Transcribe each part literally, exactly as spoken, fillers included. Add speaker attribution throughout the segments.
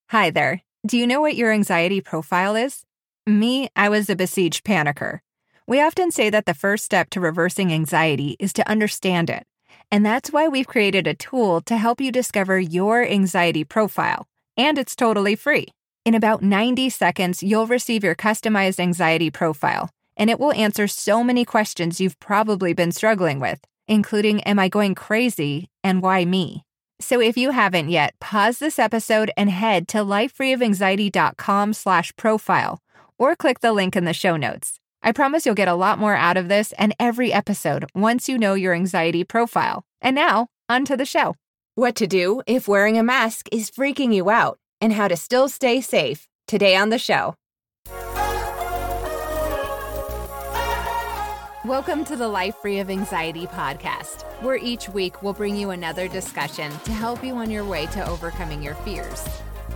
Speaker 1: Hi there. Do you know what your anxiety profile is? Me, I was a besieged panicker. We often say that the first step to reversing anxiety is to understand it. And that's why we've created a tool to help you discover your anxiety profile. And it's totally free. In about ninety seconds, you'll receive your customized anxiety profile, and it will answer so many questions you've probably been struggling with, including, am I going crazy, and why me? So if you haven't yet, pause this episode and head to lifefreeofanxiety.com slash profile or click the link in the show notes. I promise you'll get a lot more out of this and every episode once you know your anxiety profile. And now, on to the show.
Speaker 2: What to do if wearing a mask is freaking you out and how to still stay safe. Today on the show. Welcome to the Life Free of Anxiety podcast, where each week we'll bring you another discussion to help you on your way to overcoming your fears.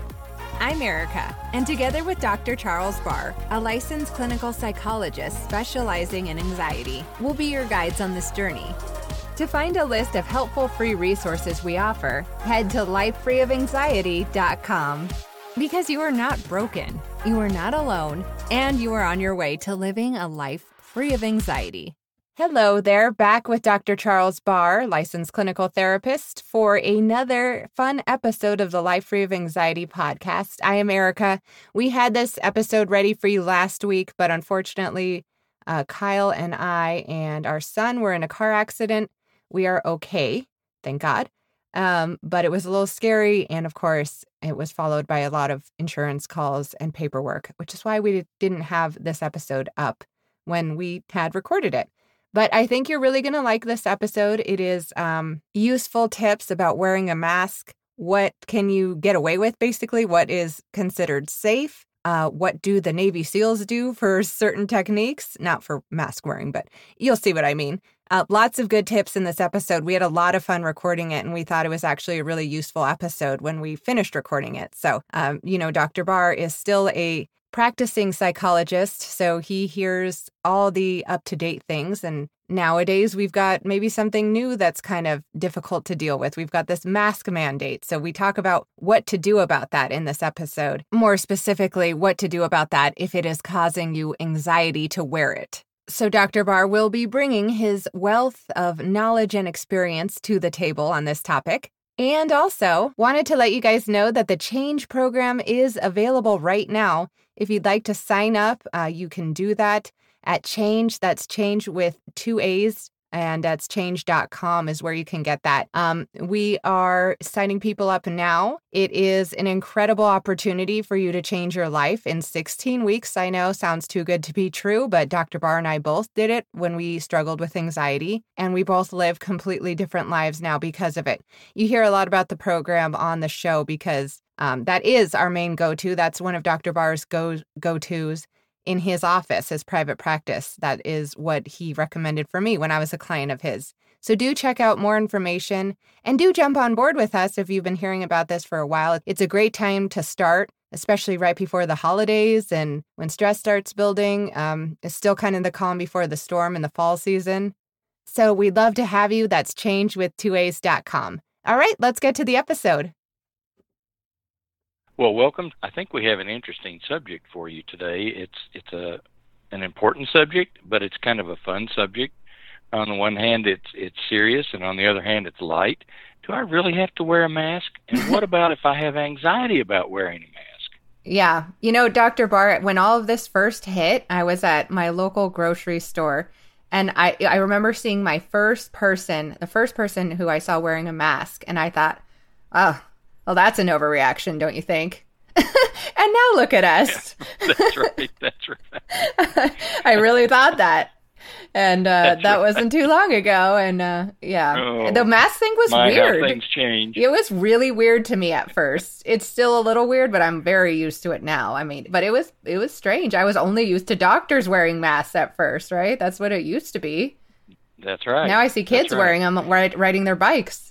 Speaker 2: I'm Erica, and together with Doctor Charles Barr, a licensed clinical psychologist specializing in anxiety, we'll be your guides on this journey. To find a list of helpful free resources we offer, head to life free of anxiety dot com. Because you are not broken, you are not alone, and you are on your way to living a life free of anxiety. Hello there, back with Doctor Charles Barr, licensed clinical therapist, for another fun episode of the Life Free of Anxiety podcast. I am Erica. We had this episode ready for you last week, but unfortunately, uh, Kyle and I and our son were in a car accident. We are okay, thank God. Um, but it was a little scary, and of course, it was followed by a lot of insurance calls and paperwork, which is why we didn't have this episode up when we had recorded it. But I think you're really going to like this episode. It is um, useful tips about wearing a mask. What can you get away with, basically? What is considered safe? Uh, what do the Navy SEALs do for certain techniques? Not for mask wearing, but you'll see what I mean. Uh, lots of good tips in this episode. We had a lot of fun recording it, and we thought it was actually a really useful episode when we finished recording it. So, um, you know, Doctor Barr is still a practicing psychologist, so he hears all the up-to-date things. And nowadays we've got maybe something new that's kind of difficult to deal with. We've got this mask mandate. So we talk about what to do about that in this episode. More specifically, what to do about that if it is causing you anxiety to wear it. So Doctor Barr will be bringing his wealth of knowledge and experience to the table on this topic. And also wanted to let you guys know that the Change program is available right now. If you'd like to sign up, uh, you can do that at Change. That's Change with two A's, and that's change dot com is where you can get that. Um, we are signing people up now. It is an incredible opportunity for you to change your life in sixteen weeks. I know sounds too good to be true, but Doctor Barr and I both did it when we struggled with anxiety, and we both live completely different lives now because of it. You hear a lot about the program on the show because um, that is our main go-to. That's one of Doctor Barr's go go-tos in his office, his private practice. That is what he recommended for me when I was a client of his. So do check out more information and do jump on board with us if you've been hearing about this for a while. It's a great time to start, especially right before the holidays and when stress starts building. Um, it's still kind of the calm before the storm in the fall season. So we'd love to have you. That's change with two A's dot com. All right, let's get to the episode.
Speaker 3: Well, welcome. I think we have an interesting subject for you today. It's it's a an important subject, but it's kind of a fun subject. On the one hand, it's it's serious, and on the other hand, it's light. Do I really have to wear a mask? And what about if I have anxiety about wearing a mask?
Speaker 2: Yeah. You know, Doctor Barr, when all of this first hit, I was at my local grocery store, and I I remember seeing my first person, the first person who I saw wearing a mask, and I thought, oh, well, that's an overreaction, don't you think? And now look at us.
Speaker 3: Yeah, that's right. That's right.
Speaker 2: I really thought that. And uh, that
Speaker 3: right.
Speaker 2: wasn't too long ago. And uh, yeah,
Speaker 3: oh,
Speaker 2: the mask thing was
Speaker 3: my,
Speaker 2: weird.
Speaker 3: How things change.
Speaker 2: It was really weird to me at first. It's still a little weird, but I'm very used to it now. I mean, but it was it was strange. I was only used to doctors wearing masks at first, right? That's what it used to be.
Speaker 3: That's right.
Speaker 2: Now I see kids
Speaker 3: right.
Speaker 2: wearing them, riding their bikes.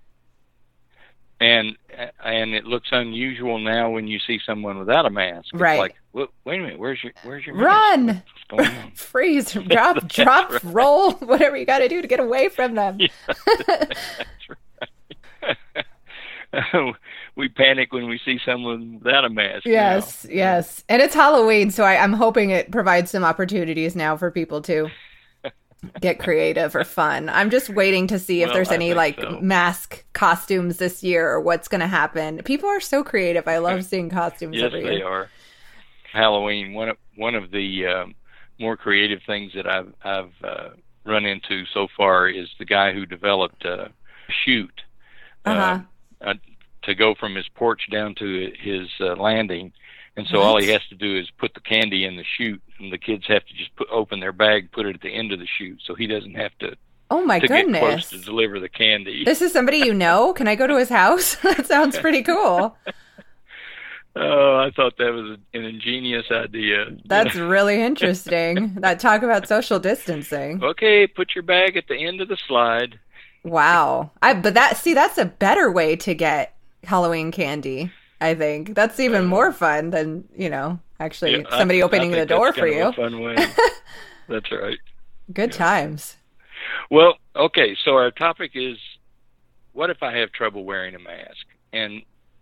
Speaker 3: And and it looks unusual now when you see someone without a mask. It's
Speaker 2: right.
Speaker 3: like, well, wait a minute, where's your where's your
Speaker 2: Run!
Speaker 3: mask? What's going on?
Speaker 2: Freeze, drop, drop,
Speaker 3: right.
Speaker 2: roll, whatever you got to do to get away from them.
Speaker 3: Yeah, that's right. we panic when we see someone without a mask.
Speaker 4: Yes,
Speaker 3: now.
Speaker 4: yes. And it's Halloween, so I, I'm hoping it provides some opportunities now for people to get creative or fun. I'm just waiting to see if
Speaker 3: well,
Speaker 4: there's
Speaker 3: I
Speaker 4: any like
Speaker 3: so.
Speaker 4: mask costumes this year or what's going to happen. People are so creative. I love seeing costumes
Speaker 3: yes,
Speaker 4: every year.
Speaker 3: Yes, they are. Halloween, one of, one of the um, more creative things that I've, I've uh, run into so far is the guy who developed a chute
Speaker 4: uh-huh.
Speaker 3: uh, uh, to go from his porch down to his uh, landing. And so
Speaker 4: what?
Speaker 3: all he has to do is put the candy in the chute, and the kids have to just put, open their bag, put it at the end of the chute, so he doesn't have to.
Speaker 4: Oh my
Speaker 3: to
Speaker 4: goodness!
Speaker 3: Get close to deliver the candy.
Speaker 4: This is somebody you know? Can I go to his house? That sounds pretty cool.
Speaker 3: Oh, I thought that was an ingenious idea.
Speaker 4: That's really interesting. That talk about social distancing.
Speaker 3: Okay, put your bag at the end of the slide.
Speaker 4: Wow. I but that see that's a better way to get Halloween candy. I think that's even more fun than, you know, actually
Speaker 3: yeah,
Speaker 4: somebody
Speaker 3: I,
Speaker 4: opening
Speaker 3: I
Speaker 4: the door for you.
Speaker 3: A fun way. That's right.
Speaker 4: Good
Speaker 3: yeah.
Speaker 4: times.
Speaker 3: Well, okay, so our topic is, what if I have trouble wearing a mask? And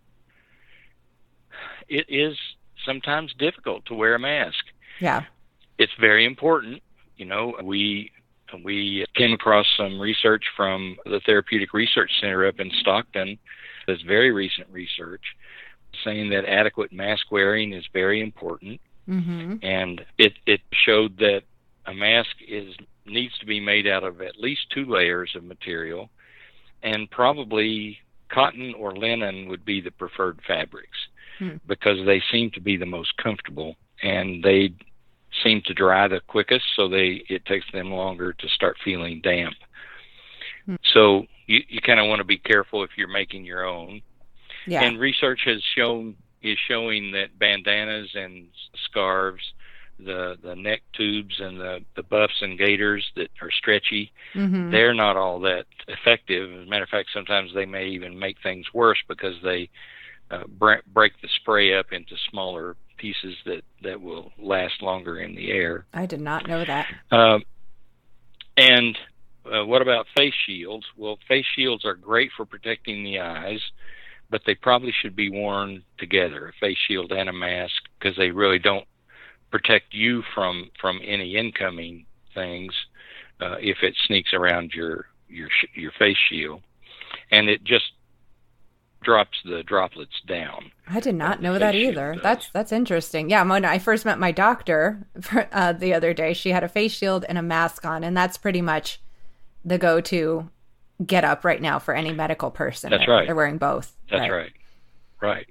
Speaker 3: it is sometimes difficult to wear a mask.
Speaker 4: Yeah.
Speaker 3: It's very important. You know, we we came across some research from the Therapeutic Research Center up in Stockton. It's very recent research saying that adequate mask wearing is very important.
Speaker 4: Mm-hmm.
Speaker 3: And it, it showed that a mask is needs to be made out of at least two layers of material, and probably cotton or linen would be the preferred fabrics hmm. because they seem to be the most comfortable, and they seem to dry the quickest, so they it takes them longer to start feeling damp. Hmm. So you, you kind of want to be careful if you're making your own.
Speaker 4: Yeah.
Speaker 3: And research has shown is showing that bandanas and scarves, the the neck tubes and the, the buffs and gaiters that are stretchy, mm-hmm. they're not all that effective. As a matter of fact, sometimes they may even make things worse because they uh, bre- break the spray up into smaller pieces that, that will last longer in the air.
Speaker 4: I did not know that.
Speaker 3: Um, and uh, what about face shields? Well, face shields are great for protecting the eyes, but they probably should be worn together, a face shield and a mask, because they really don't protect you from, from any incoming things uh, if it sneaks around your your your face shield, and it just drops the droplets down.
Speaker 4: I did not know that either. That's that's interesting. Yeah, when I first met my doctor for, uh, the other day, she had a face shield and a mask on, and that's pretty much the go-to get up right now for any medical person.
Speaker 3: That's right.
Speaker 4: They're wearing both.
Speaker 3: That's
Speaker 4: right.
Speaker 3: right. Right.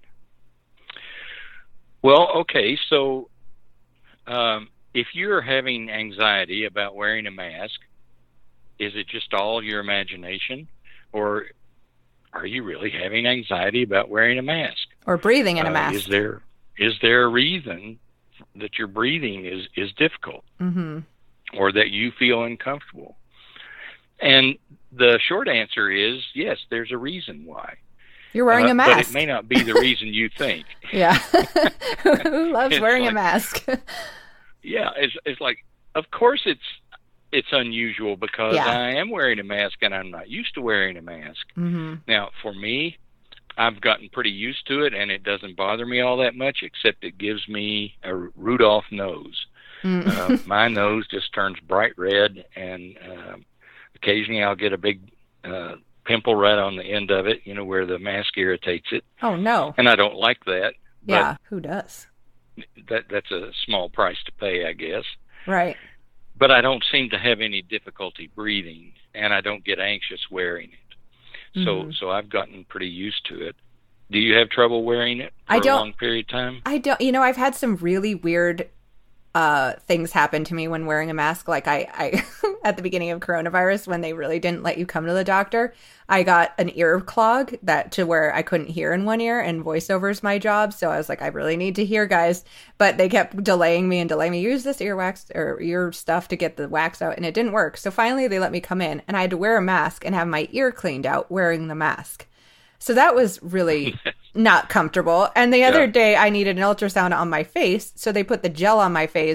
Speaker 3: Well, okay, so um, if you're having anxiety about wearing a mask, is it just all your imagination, or are you really having anxiety about wearing a mask?
Speaker 4: Or breathing in a
Speaker 3: uh,
Speaker 4: mask?
Speaker 3: Is there is there a reason that your breathing is, is difficult,
Speaker 4: mm-hmm.
Speaker 3: or that you feel uncomfortable? And the short answer is yes, there's a reason why.
Speaker 4: You're wearing
Speaker 3: uh,
Speaker 4: a mask.
Speaker 3: But it may not be the reason you think.
Speaker 4: Yeah. Who loves
Speaker 3: It's
Speaker 4: wearing
Speaker 3: like,
Speaker 4: a mask?
Speaker 3: Yeah, it's it's like, of course it's it's unusual because
Speaker 4: yeah.
Speaker 3: I am wearing a mask and I'm not used to wearing a mask.
Speaker 4: Mm-hmm.
Speaker 3: Now, for me, I've gotten pretty used to it, and it doesn't bother me all that much, except it gives me a Rudolph nose.
Speaker 4: Mm.
Speaker 3: uh, my nose just turns bright red, and uh, occasionally I'll get a big uh, pimple right on the end of it, you know, where the mask irritates it.
Speaker 4: Oh, no.
Speaker 3: And I don't like that.
Speaker 4: Yeah, who does?
Speaker 3: That That's a small price to pay, I guess.
Speaker 4: Right.
Speaker 3: But I don't seem to have any difficulty breathing, and I don't get anxious wearing it. So mm-hmm. so I've gotten pretty used to it. Do you have trouble wearing it for
Speaker 4: I don't,
Speaker 3: a long period of time?
Speaker 4: I don't. You know, I've had some really weird uh, things happen to me when wearing a mask. Like I, I at the beginning of coronavirus, when they really didn't let you come to the doctor, I got an ear clog that to where I couldn't hear in one ear, and voiceover is my job. So I was like, I really need to hear, guys. But they kept delaying me and delaying me. Use this ear wax or ear stuff to get the wax out, and it didn't work. So finally they let me come in, and I had to wear a mask and have my ear cleaned out wearing the mask. So that was really not comfortable. And the other yeah. day I needed an ultrasound on my face. So they put the gel on my face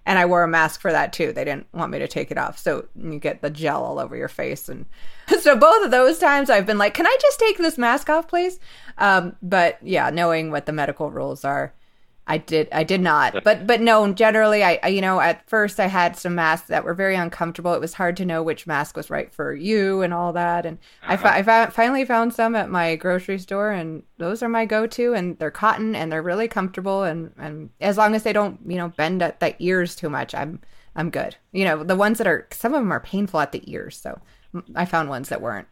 Speaker 4: And I wore a mask for that too. They didn't want me to take it off. So you get the gel all over your face. And so both of those times I've been like, can I just take this mask off, please? Um, but yeah, knowing what the medical rules are, I did, I did not, but, but no, generally I, I, you know, at first I had some masks that were very uncomfortable. It was hard to know which mask was right for you and all that. And uh-huh. I, fi- I fa- finally found some at my grocery store, and those are my go-to, and they're cotton and they're really comfortable. And, and as long as they don't, you know, bend at the ears too much, I'm, I'm good. You know, the ones that are, some of them are painful at the ears. So I found ones that weren't.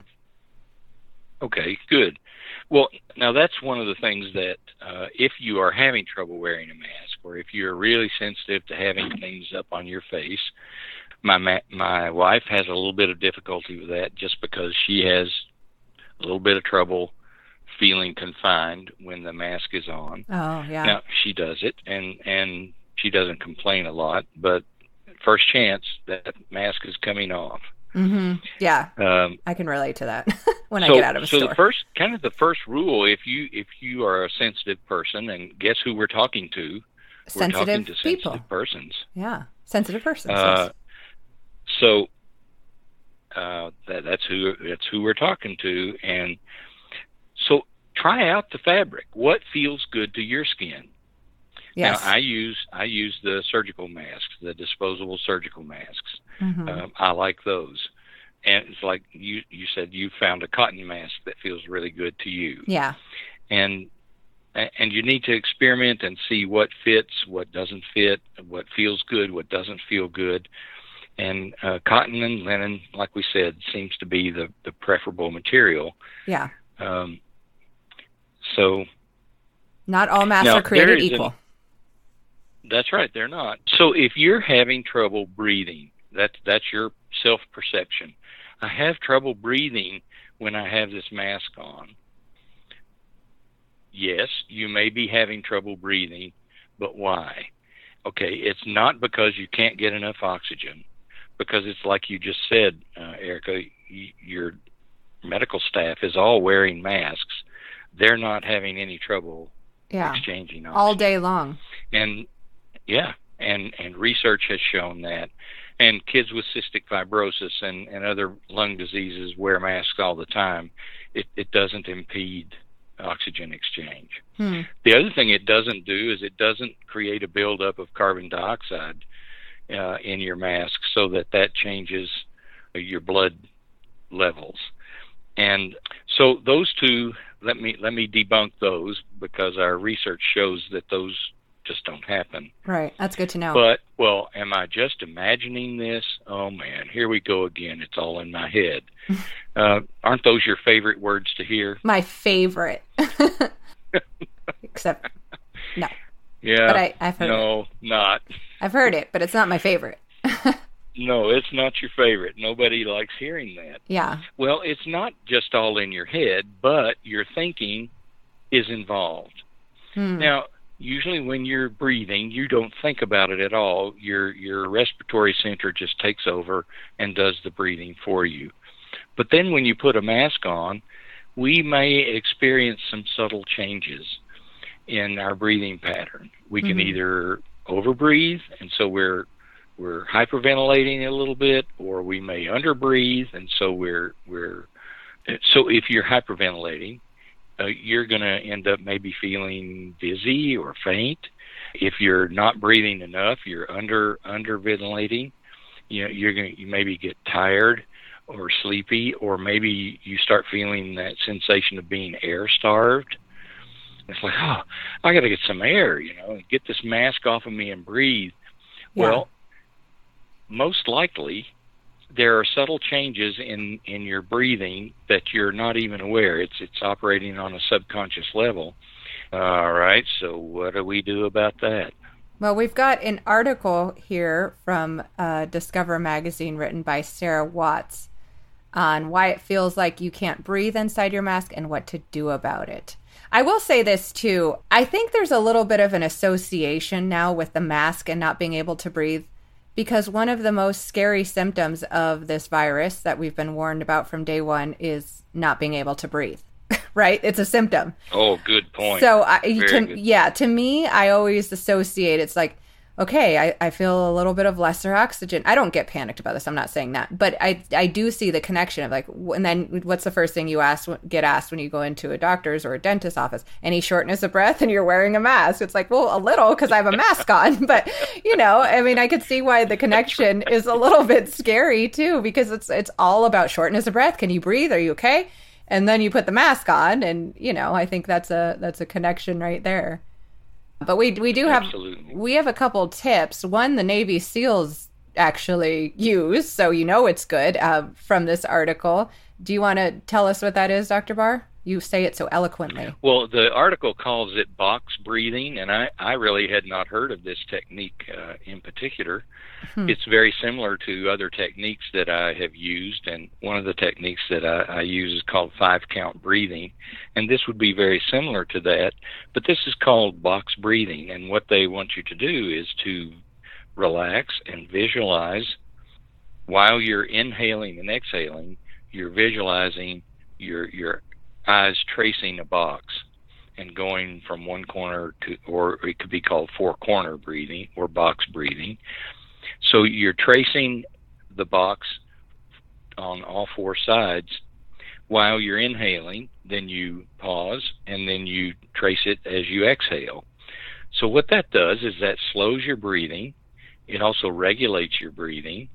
Speaker 3: Okay, good. Well, now that's one of the things that uh, if you are having trouble wearing a mask, or if you're really sensitive to having things up on your face, my ma- my wife has a little bit of difficulty with that just because she has a little bit of trouble feeling confined when the mask is on.
Speaker 4: Oh, yeah.
Speaker 3: Now, she does it, and, and she doesn't complain a lot, but first chance, that mask is coming off.
Speaker 4: Mm-hmm. Yeah,
Speaker 3: um,
Speaker 4: I can relate to that when
Speaker 3: so,
Speaker 4: I get out of a
Speaker 3: so
Speaker 4: store.
Speaker 3: So the first, kind of the first rule, if you if you are a sensitive person, and guess who we're talking to?
Speaker 4: Sensitive
Speaker 3: we're talking to
Speaker 4: people.
Speaker 3: Sensitive persons.
Speaker 4: Yeah, sensitive persons.
Speaker 3: Uh,
Speaker 4: yes.
Speaker 3: So uh, that, that's who that's who we're talking to, and so try out the fabric. What feels good to your skin?
Speaker 4: Yes.
Speaker 3: Now, I use I use the surgical masks, the disposable surgical masks.
Speaker 4: Mm-hmm.
Speaker 3: Um, I like those. And it's like you, you said you found a cotton mask that feels really good to you.
Speaker 4: Yeah.
Speaker 3: And and you need to experiment and see what fits, what doesn't fit, what feels good, what doesn't feel good. And uh, cotton and linen, like we said, seems to be the, the preferable material.
Speaker 4: Yeah.
Speaker 3: Um, so.
Speaker 4: Not all masks
Speaker 3: now,
Speaker 4: are created equal.
Speaker 3: An, that's right, they're not. So if you're having trouble breathing, that, that's your self-perception. I have trouble breathing when I have this mask on. Yes, you may be having trouble breathing, but why? Okay, it's not because you can't get enough oxygen, because it's like you just said, uh, Erica, y- your medical staff is all wearing masks. They're not having any trouble
Speaker 4: yeah.
Speaker 3: exchanging oxygen.
Speaker 4: All day long.
Speaker 3: And, yeah, and, and research has shown that. And kids with cystic fibrosis and, and other lung diseases wear masks all the time. It, it doesn't impede oxygen exchange.
Speaker 4: Hmm.
Speaker 3: The other thing it doesn't do is it doesn't create a buildup of carbon dioxide uh, in your mask so that that changes your blood levels. And so those two, let me let me debunk those, because our research shows that those just don't happen.
Speaker 4: Right. That's good to know.
Speaker 3: But, well, am I just imagining this? Oh, man, here we go again. It's all in my head. uh, aren't those your favorite words to hear?
Speaker 4: My favorite. Except, no.
Speaker 3: Yeah.
Speaker 4: But I, I've heard
Speaker 3: no,
Speaker 4: it.
Speaker 3: No, not.
Speaker 4: I've heard it, but it's not my favorite.
Speaker 3: No, it's not your favorite. Nobody likes hearing that.
Speaker 4: Yeah.
Speaker 3: Well, it's not just all in your head, but your thinking is involved.
Speaker 4: Hmm.
Speaker 3: Now, usually when you're breathing, you don't think about it at all. Your your respiratory center just takes over and does the breathing for you. But then when you put a mask on, we may experience some subtle changes in our breathing pattern. We can mm-hmm. either overbreathe, and so we're we're hyperventilating a little bit, or we may underbreathe, and so we're we're so if you're hyperventilating, Uh, you're going to end up maybe feeling dizzy or faint. If you're not breathing enough, you're under under ventilating. You know, you're going to you maybe get tired or sleepy, or maybe you start feeling that sensation of being air starved. It's like, oh, I got to get some air, you know, get this mask off of me and breathe. Yeah. Well, most likely, there are subtle changes in, in your breathing that you're not even aware. It's it's operating on a subconscious level. All right, so what do we do about that?
Speaker 4: Well, we've got an article here from uh, Discover Magazine written by Sarah Watts on why it feels like you can't breathe inside your mask and what to do about it. I will say this, too. I think there's a little bit of an association now with the mask and not being able to breathe, because one of the most scary symptoms of this virus that we've been warned about from day one is not being able to breathe, right? It's a symptom.
Speaker 3: Oh, good point.
Speaker 4: So, I,
Speaker 3: Very
Speaker 4: to,
Speaker 3: good.
Speaker 4: yeah, to me, I always associate, it's like, okay, I, I feel a little bit of lesser oxygen. I don't get panicked about this. I'm not saying that. But I I do see the connection of like, and then what's the first thing you ask, get asked when you go into a doctor's or a dentist's office? Any shortness of breath? And you're wearing a mask. It's like, well, a little because I have a mask on. But, you know, I mean, I could see why the connection is a little bit scary, too, because it's it's all about shortness of breath. Can you breathe? Are you okay? And then you put the mask on. And, you know, I think that's a that's a connection right there. But we we do have
Speaker 3: Absolutely.
Speaker 4: we have a couple tips. One, the Navy SEALs actually use, so you know it's good, uh, from this article. Do you want to tell us what that is, Doctor Barr? You say it so eloquently.
Speaker 3: Well, the article calls it box breathing, and I, I really had not heard of this technique uh, in particular. Hmm. It's very similar to other techniques that I have used, and one of the techniques that I, I use is called five-count breathing, and this would be very similar to that, but this is called box breathing, and what they want you to do is to relax and visualize while you're inhaling and exhaling. You're visualizing your your eyes tracing a box and going from one corner to, or it could be called four-corner breathing or box breathing. So you're tracing the box on all four sides while you're inhaling, then you pause, and then you trace it as you exhale. So what that does is that slows your breathing. It also regulates your breathing.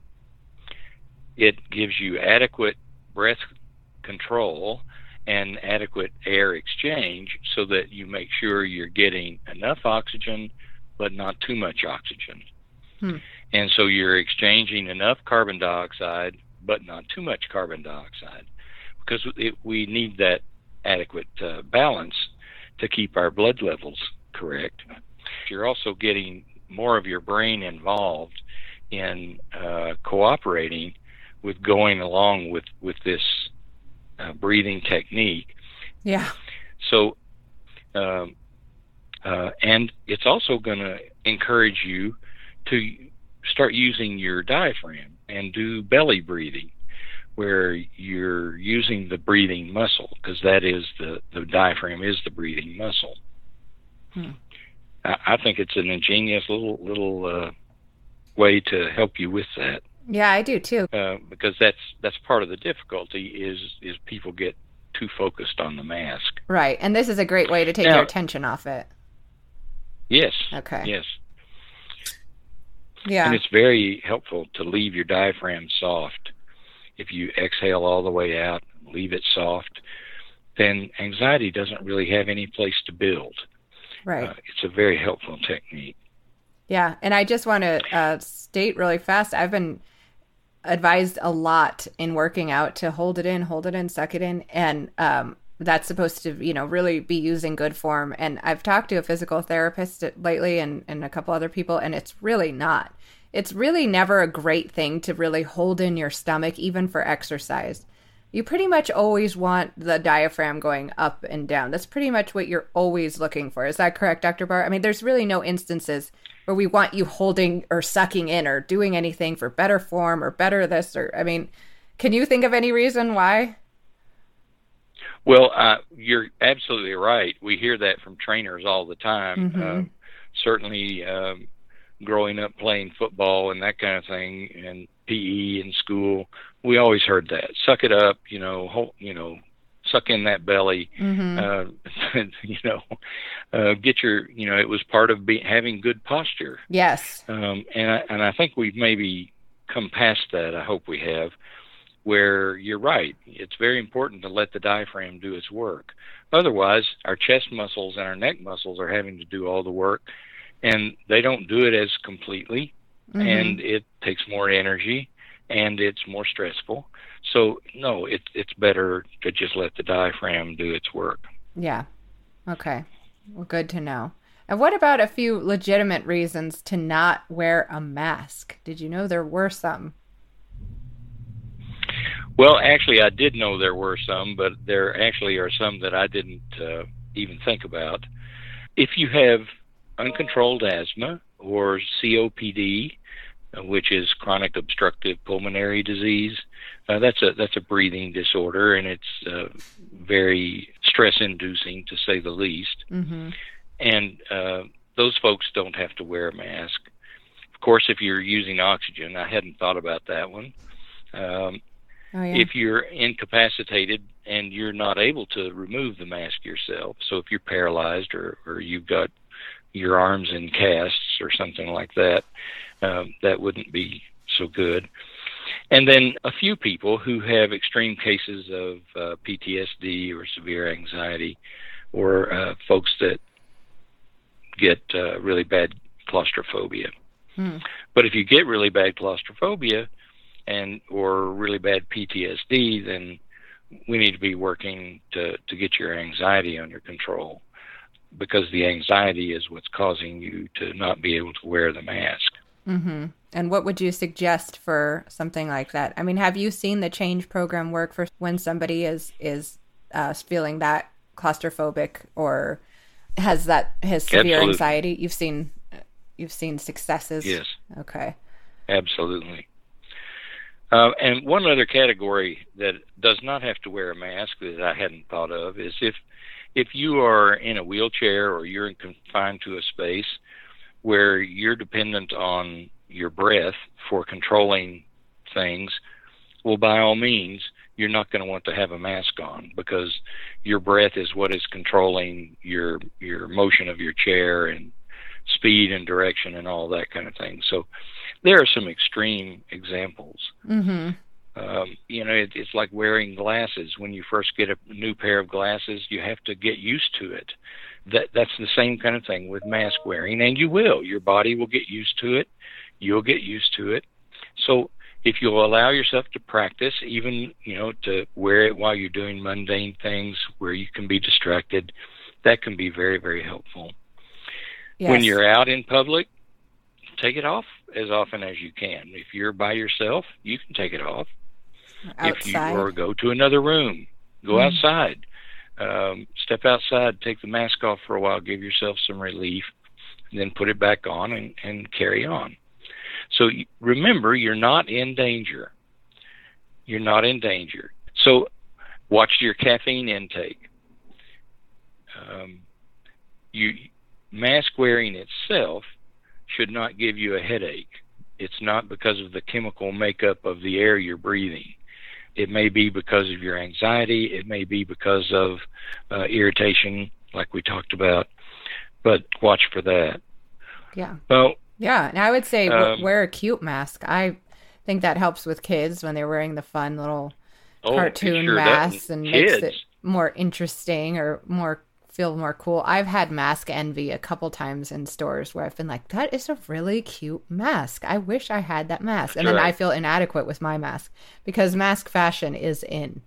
Speaker 3: It gives you adequate breath control and adequate air exchange so that you make sure you're getting enough oxygen but not too much oxygen. Hmm. And so you're exchanging enough carbon dioxide but not too much carbon dioxide, because it, we need that adequate uh, balance to keep our blood levels correct. You're also getting more of your brain involved in uh, cooperating with going along with, with this Uh, breathing technique.
Speaker 4: Yeah.
Speaker 3: So, um, uh, and it's also going to encourage you to start using your diaphragm and do belly breathing, where you're using the breathing muscle, because that is the, the diaphragm is the breathing muscle. Hmm. I, I think it's an ingenious little, little uh, way to help you with that.
Speaker 4: Yeah, I do too.
Speaker 3: Uh, because that's that's part of the difficulty is is people get too focused on the mask.
Speaker 4: Right, and this is a great way to take
Speaker 3: now,
Speaker 4: your attention off it.
Speaker 3: Yes.
Speaker 4: Okay.
Speaker 3: Yes.
Speaker 4: Yeah.
Speaker 3: And it's very helpful to leave your diaphragm soft. If you exhale all the way out, leave it soft, then anxiety doesn't really have any place to build.
Speaker 4: Right.
Speaker 3: Uh, it's a very helpful technique.
Speaker 4: Yeah, and I just want to uh, state really fast, I've been advised a lot in working out to hold it in, hold it in, suck it in, and um, that's supposed to, you know, really be used in good form. And I've talked to a physical therapist lately and, and a couple other people, and it's really not. It's really never a great thing to really hold in your stomach, even for exercise. You pretty much always want the diaphragm going up and down. That's pretty much what you're always looking for. Is that correct, Doctor Barr? I mean, there's really no instances where we want you holding or sucking in or doing anything for better form or better this, or, I mean, can you think of any reason why?
Speaker 3: Well, uh, you're absolutely right. We hear that from trainers all the time. Mm-hmm. Uh, certainly, um, growing up playing football and that kind of thing, and P E in school, we always heard that. Suck it up, you know, hold, you know, suck in that belly, mm-hmm. uh, you know, uh, get your, you know, it was part of be, having good posture.
Speaker 4: Yes.
Speaker 3: Um, and, I, and I think we've maybe come past that, I hope we have, where you're right. It's very important to let the diaphragm do its work. Otherwise, our chest muscles and our neck muscles are having to do all the work, and they don't do it as completely, mm-hmm. and it takes more energy, and it's more stressful. So, no, it, it's better to just let the diaphragm do its work.
Speaker 4: Yeah. Okay. Well, good to know. And what about a few legitimate reasons to not wear a mask? Did you know there were some?
Speaker 3: Well, actually, I did know there were some, but there actually are some that I didn't uh, even think about. If you have uncontrolled asthma or C O P D, which is chronic obstructive pulmonary disease, uh, that's a that's a breathing disorder, and it's uh, very stress-inducing, to say the least. Mm-hmm. And uh, those folks don't have to wear a mask. course, if you're using oxygen, I hadn't thought about that one. Um,
Speaker 4: Oh, yeah.
Speaker 3: If you're incapacitated and you're not able to remove the mask yourself, so if you're paralyzed or, or you've got your arms in casts or something like that, um, that wouldn't be so good. And then a few people who have extreme cases of uh, P T S D or severe anxiety, or uh, folks that get uh, really bad claustrophobia.
Speaker 4: Hmm.
Speaker 3: But if you get really bad claustrophobia, and or really bad P T S D, then we need to be working to, to get your anxiety under control, because the anxiety is what's causing you to not be able to wear the mask.
Speaker 4: Mm-hmm. And what would you suggest for something like that? I mean, have you seen the change program work for when somebody is is uh, feeling that claustrophobic or has that has severe
Speaker 3: Absolutely.
Speaker 4: anxiety? You've seen you've seen successes.
Speaker 3: Yes.
Speaker 4: Okay.
Speaker 3: Absolutely. Uh, and one other category that does not have to wear a mask that I hadn't thought of is if if you are in a wheelchair or you're confined to a space where you're dependent on your breath for controlling things, well, by all means, you're not going to want to have a mask on, because your breath is what is controlling your your motion of your chair and speed and direction and all that kind of thing. So there are some extreme examples.
Speaker 4: Mm-hmm.
Speaker 3: Um, you know, it, it's like wearing glasses. When you first get a new pair of glasses, you have to get used to it. That That's the same kind of thing with mask wearing, and you will. Your body will get used to it. You'll get used to it. So if you'll allow yourself to practice, even, you know, to wear it while you're doing mundane things where you can be distracted, that can be very, very helpful.
Speaker 4: Yes.
Speaker 3: When you're out in public, take it off as often as you can. If you're by yourself, you can take it off.
Speaker 4: Outside.
Speaker 3: If you or go to another room, go mm. outside, um, step outside, take the mask off for a while, give yourself some relief, and then put it back on and, and carry on. So remember, you're not in danger. You're not in danger. So watch your caffeine intake. Um, you mask wearing itself should not give you a headache. It's not because of the chemical makeup of the air you're breathing. It may be because of your anxiety. It may be because of uh, irritation, like we talked about. But watch for that.
Speaker 4: Yeah.
Speaker 3: Well,
Speaker 4: yeah, and I would say
Speaker 3: um,
Speaker 4: wear a cute mask. I think that helps with kids when they're wearing the fun little
Speaker 3: oh,
Speaker 4: cartoon
Speaker 3: sure
Speaker 4: masks
Speaker 3: does.
Speaker 4: and
Speaker 3: Kids.
Speaker 4: makes it more interesting or more feel more cool. I've had mask envy a couple times in stores where I've been like, that is a really cute mask. I wish I had that mask.
Speaker 3: That's
Speaker 4: and then
Speaker 3: right.
Speaker 4: I feel inadequate with my mask because mask fashion is in,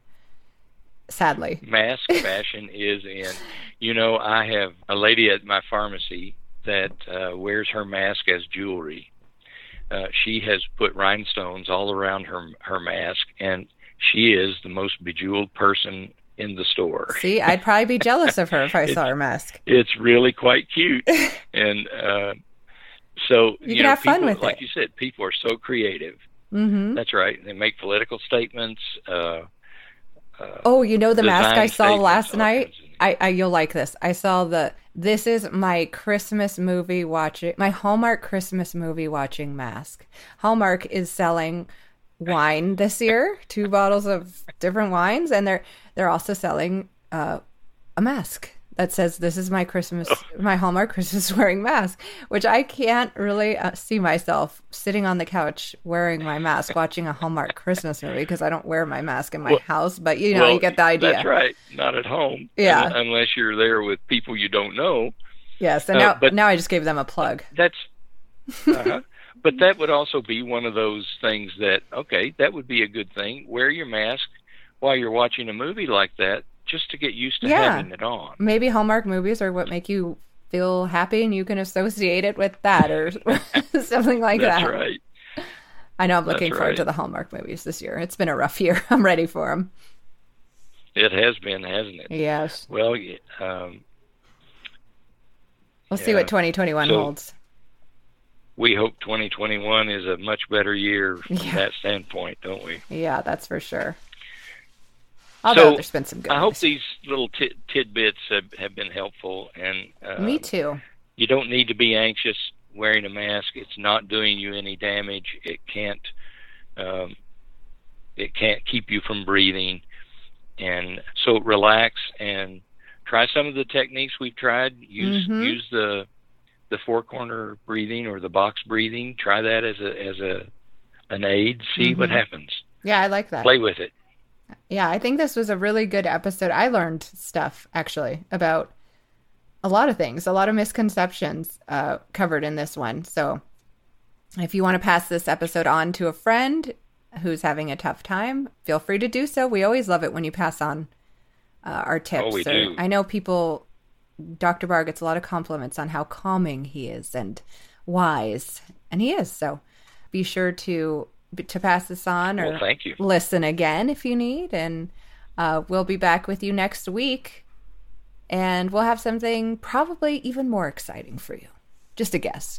Speaker 4: sadly.
Speaker 3: Mask fashion is in. You know, I have a lady at my pharmacy that uh, wears her mask as jewelry. Uh, she has put rhinestones all around her her mask, and she is the most bejeweled person in the store.
Speaker 4: See, I'd probably be jealous of her if I saw her mask.
Speaker 3: It's really quite cute. And uh, so,
Speaker 4: you,
Speaker 3: you
Speaker 4: can
Speaker 3: know,
Speaker 4: have
Speaker 3: people,
Speaker 4: fun with
Speaker 3: like
Speaker 4: it.
Speaker 3: you said, people are so creative.
Speaker 4: Mm-hmm.
Speaker 3: That's right. They make political statements. Uh, uh,
Speaker 4: oh, you know the mask I
Speaker 3: design
Speaker 4: saw
Speaker 3: statements,
Speaker 4: last
Speaker 3: all
Speaker 4: night?
Speaker 3: kinds of-
Speaker 4: I, I You'll like this. I saw the, this is my Christmas movie watching, my Hallmark Christmas movie watching mask. Hallmark is selling wine this year, two bottles of different wines, and they're they're also selling uh, a mask that says, this is my Christmas, my Hallmark Christmas wearing mask, which I can't really uh, see myself sitting on the couch wearing my mask watching a Hallmark Christmas movie because I don't wear my mask in my
Speaker 3: well,
Speaker 4: house, but you know,
Speaker 3: well,
Speaker 4: you get the idea.
Speaker 3: That's right. Not at home.
Speaker 4: Yeah.
Speaker 3: Un- unless you're there with people you don't know.
Speaker 4: Yes, and
Speaker 3: Uh,
Speaker 4: now,
Speaker 3: but-
Speaker 4: now I just gave them a plug.
Speaker 3: That's, uh-huh. But that would also be one of those things that, okay, that would be a good thing. Wear your mask while you're watching a movie like that, just to get used to
Speaker 4: Yeah.
Speaker 3: having it on.
Speaker 4: Maybe Hallmark movies are what make you feel happy and you can associate it with that or something like
Speaker 3: That's
Speaker 4: that.
Speaker 3: right.
Speaker 4: I know I'm looking
Speaker 3: That's
Speaker 4: forward
Speaker 3: right.
Speaker 4: to the Hallmark movies this year. It's been a rough year. I'm ready for them.
Speaker 3: It has been, hasn't it?
Speaker 4: Yes.
Speaker 3: Well, yeah, um,
Speaker 4: We'll see
Speaker 3: yeah.
Speaker 4: what twenty twenty-one
Speaker 3: So-
Speaker 4: holds.
Speaker 3: we hope twenty twenty-one is a much better year from
Speaker 4: Yeah.
Speaker 3: that standpoint, don't we?
Speaker 4: Yeah, that's for sure. Although
Speaker 3: So,
Speaker 4: there's been some good
Speaker 3: I hope
Speaker 4: ones.
Speaker 3: these little tit tidbits have, have been helpful. And uh,
Speaker 4: Me too.
Speaker 3: You don't need to be anxious. wearing a mask. It's not doing you any damage. It can't um, it can't keep you from breathing. And so relax and try some of the techniques we've tried. Use
Speaker 4: mm-hmm.
Speaker 3: use the the four corner breathing or the box breathing. Try that as a as a an aid. See
Speaker 4: mm-hmm.
Speaker 3: what happens.
Speaker 4: Yeah, I like that.
Speaker 3: Play with it.
Speaker 4: Yeah, I think this was a really good episode. I learned stuff actually about a lot of things, a lot of misconceptions uh, covered in this one. So if you want to pass this episode on to a friend who's having a tough time, feel free to do so. We always love it when you pass on uh, our tips.
Speaker 3: Oh, we
Speaker 4: or,
Speaker 3: do.
Speaker 4: I know people, Doctor Barr gets a lot of compliments on how calming he is and wise, and he is. So be sure to to pass this on or
Speaker 3: well, thank you.
Speaker 4: Listen again if you need. And uh, we'll be back with you next week. And we'll have something probably even more exciting for you. Just a guess.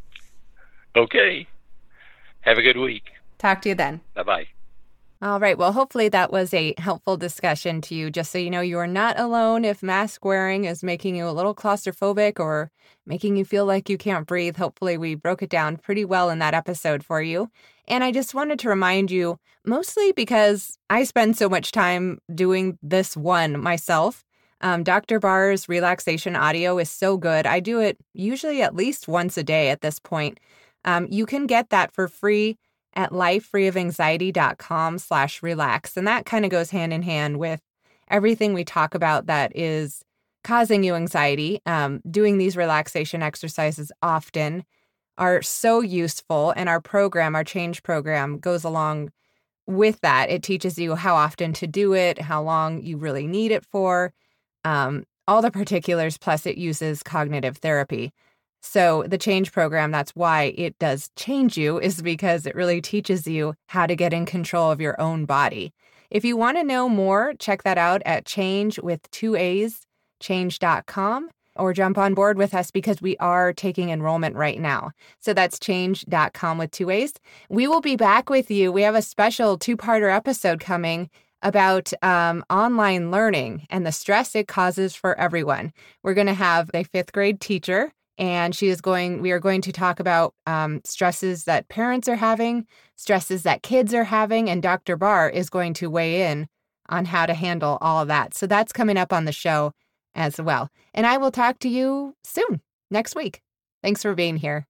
Speaker 3: Okay. Have a good week.
Speaker 4: Talk to you then.
Speaker 3: Bye-bye.
Speaker 2: All right. Well, hopefully that was a helpful discussion to you. Just so you know, you are not alone if mask wearing is making you a little claustrophobic or making you feel like you can't breathe. Hopefully we broke it down pretty well in that episode for you. And I just wanted to remind you, mostly because I spend so much time doing this one myself, um, Doctor Barr's relaxation audio is so good. I do it usually at least once a day at this point. Um, you can get that for free at lifefreeofanxiety.com slash relax. And that kind of goes hand in hand with everything we talk about that is causing you anxiety. Um, doing these relaxation exercises often are so useful. And our program, our change program, goes along with that. It teaches you how often to do it, how long you really need it for, um, all the particulars, plus it uses cognitive therapy. So the change program, that's why it does change you, is because it really teaches you how to get in control of your own body. If you want to know more, check that out at change with two A's, change dot com, or jump on board with us because we are taking enrollment right now. So that's change dot com with two A's. We will be back with you. We have a special two-parter episode coming about um, online learning and the stress it causes for everyone. We're going to have a fifth grade teacher, and she is going, we are going to talk about um, stresses that parents are having, stresses that kids are having, and Doctor Barr is going to weigh in on how to handle all of that. So that's coming up on the show as well. And I will talk to you soon, next week. Thanks for being here.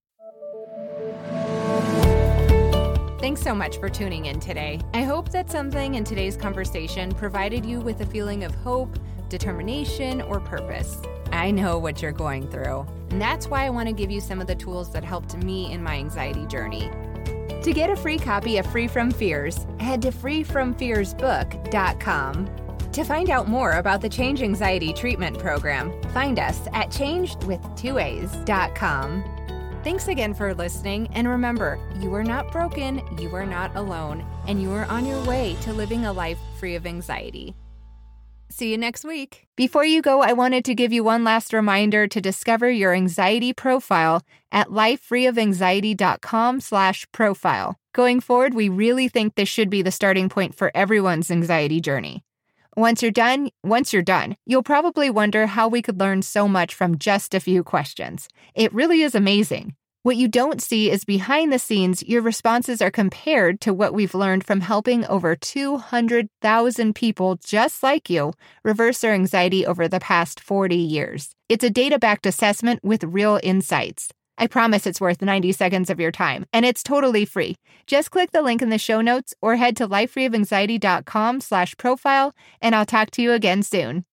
Speaker 1: Thanks so much for tuning in today. I hope that something in today's conversation provided you with a feeling of hope, determination, or purpose. I know what you're going through, and that's why I want to give you some of the tools that helped me in my anxiety journey. To get a free copy of Free From Fears, head to free from fears book dot com. To find out more about the Change Anxiety Treatment Program, find us at change with two A's dot com. Thanks again for listening, and remember, you are not broken, you are not alone, and you are on your way to living a life free of anxiety. See you next week. Before you go, I wanted to give you one last reminder to discover your anxiety profile at lifefreeofanxiety.com slash profile. Going forward, we really think this should be the starting point for everyone's anxiety journey. Once you're done, once you're done, you'll probably wonder how we could learn so much from just a few questions. It really is amazing. What you don't see is behind the scenes, your responses are compared to what we've learned from helping over two hundred thousand people just like you reverse their anxiety over the past forty years. It's a data-backed assessment with real insights. I promise it's worth ninety seconds of your time, and it's totally free. Just click the link in the show notes or head to lifefreeofanxiety.com slash profile, and I'll talk to you again soon.